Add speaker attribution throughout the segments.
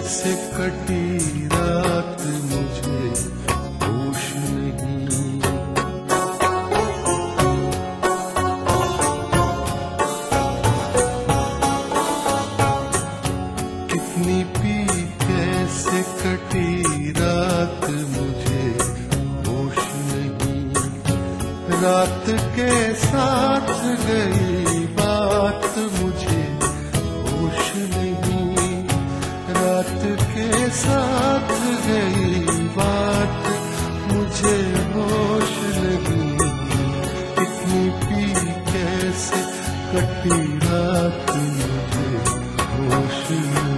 Speaker 1: कैसे कटी रात मुझे होश नहीं। कितनी पी कैसे कटी रात मुझे होश नहीं। रात के साथ गई बात मुझे होश नहीं। रात के साथ गई बात मुझे होश नहीं। कितनी पी कैसे कटी रात मुझे होश नहीं।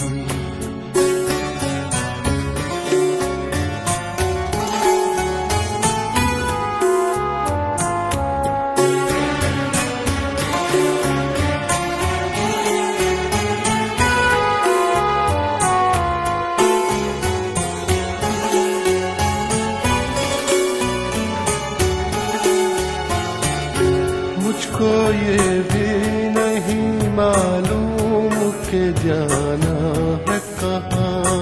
Speaker 1: मुझको ये भी नहीं मालूम कि जाना है कहाँ।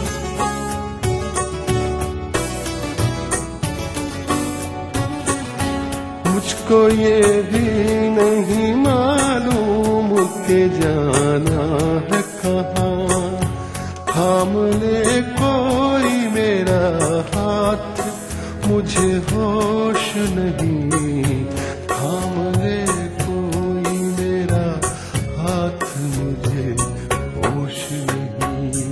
Speaker 1: मुझको ये भी नहीं मालूम कि जाना है कहाँ। थाम ले कोई मेरा हाथ मुझे होश नहीं। थाम ले कोई मेरा हाथ मुझे होश नहीं।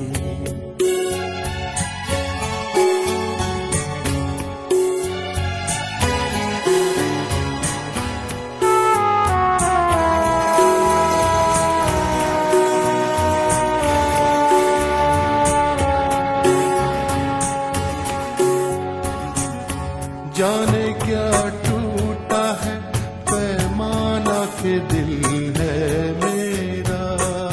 Speaker 1: जाने क्या टूटा है पैमाना के दिल है मेरा।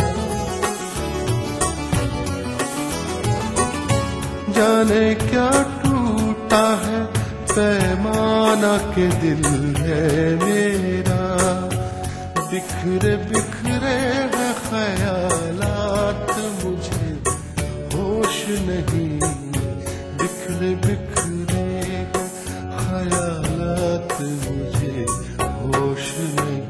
Speaker 1: जाने क्या टूटा है पैमाना के दिल है मेरा। बिखरे बिखरे हैं ख्यालात मुझे होश नहीं। बिखरे बिखरे ख्यालात मुझे होश नहीं।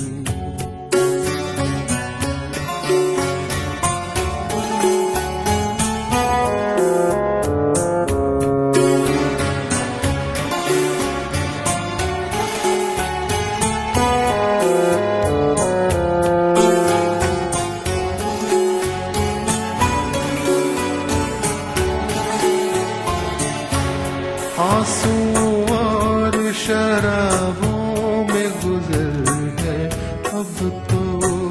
Speaker 1: आंसू और शराबों में गुजर है अब तो।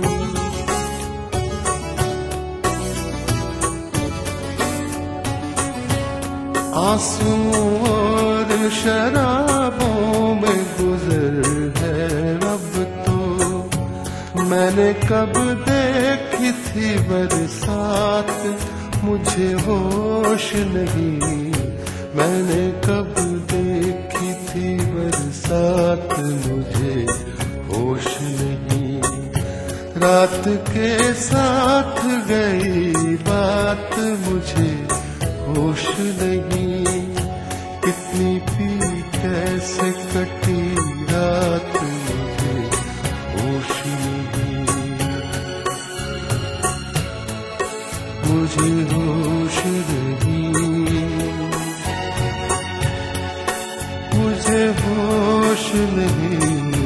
Speaker 1: आंसू और शराबों में गुजर है अब तो। मैंने कब देखी थी बरसात मुझे होश नहीं। मैंने कब देखी थी बरसात मुझे होश नहीं। रात के साथ गई बात मुझे होश नहीं। कितनी पी कैसे कटी रात मुझे होश नहीं। मुझे होश नहीं। मुझे होश नहीं।